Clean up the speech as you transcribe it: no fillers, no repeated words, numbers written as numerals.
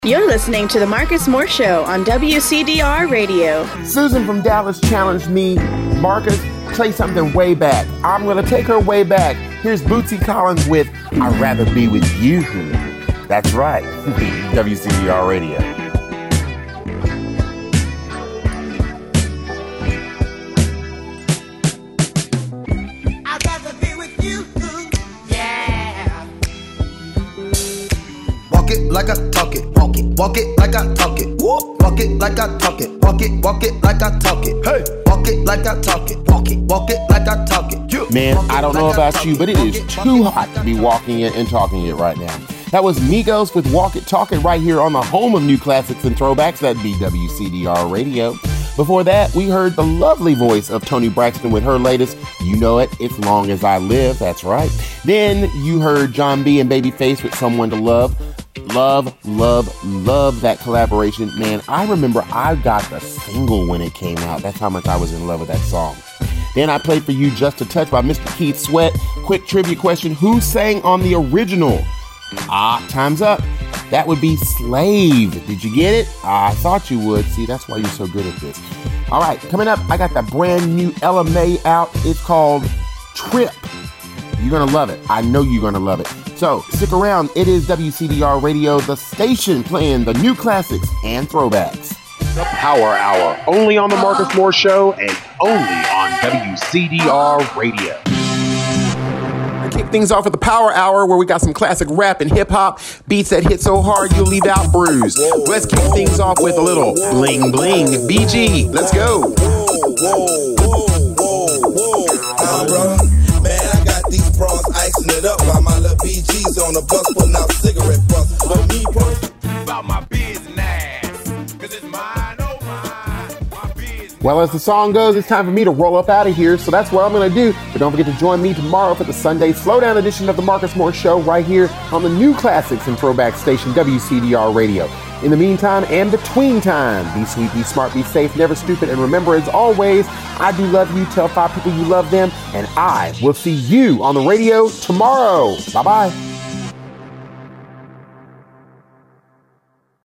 You're listening to The Marcus Moore Show on WCDR Radio. Susan from Dallas challenged me, Marcus, play something way back. I'm going to take her way back. Here's Bootsy Collins with I'd Rather Be With You. That's right, WCDR Radio. Like I talk it, walk it like I talk it, walk it like I talk it, walk it like I talk it, hey, walk it like I talk it, walk it like I talk it. Man, I don't know about you, but it is too hot to be walking it and talking it right now. That was Migos with Walk It, Talk It right here on the home of new classics and throwbacks, that'd be WCDR Radio. Before that, we heard the lovely voice of Toni Braxton with her latest, you know it, It's Long As I Live, that's right. Then you heard Jon B and Babyface with Someone to Love. Love that collaboration. Man, I remember I got the single when it came out. That's how much I was in love with that song. Then I played for you Just a Touch by Mr. Keith Sweat. Quick trivia question, who sang on the original? Time's up. That would be Slave. Did you get it? I thought you would. See, that's why you're so good at this. All right, coming up, I got the brand new Ella Mai out. It's called Trip. You're going to love it. I know you're going to love it. So stick around. It is WCDR Radio, the station playing the new classics and throwbacks. The Power Hour, only on the Marcus Moore Show and only on WCDR Radio. Kick things off with the Power Hour, where we got some classic rap and hip-hop, beats that hit so hard you'll leave out bruised. Let's kick things off with a little bling bling. BG, let's go. Man, I got these bras icing it up while my little BG's on the bus putting out cigarette butts. But me personally, about my business, cause it's mine, oh mine, my business. Well, as the song goes, it's time for me to roll up out of here, so that's what I'm going to do. But don't forget to join me tomorrow for the Sunday Slowdown edition of the Marcus Moore Show right here on the new classics and throwback station WCDR Radio. In the meantime and between time, be sweet, be smart, be safe, never stupid, and remember, as always, I do love you. Tell 5 people you love them, and I will see you on the radio tomorrow. Bye-bye.